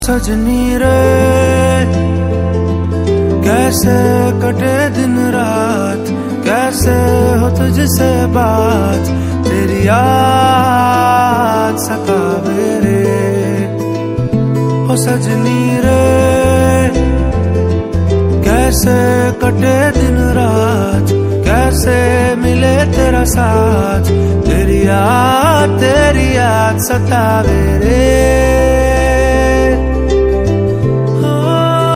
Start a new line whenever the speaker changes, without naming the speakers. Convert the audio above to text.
सजनी रे कैसे कटे दिन रात, कैसे हो तुझसे बात, तेरी याद सतावे रे। हो सजनी रे कैसे कटे दिन रात, कैसे मिले तेरा साथ, तेरी याद सतावे रे।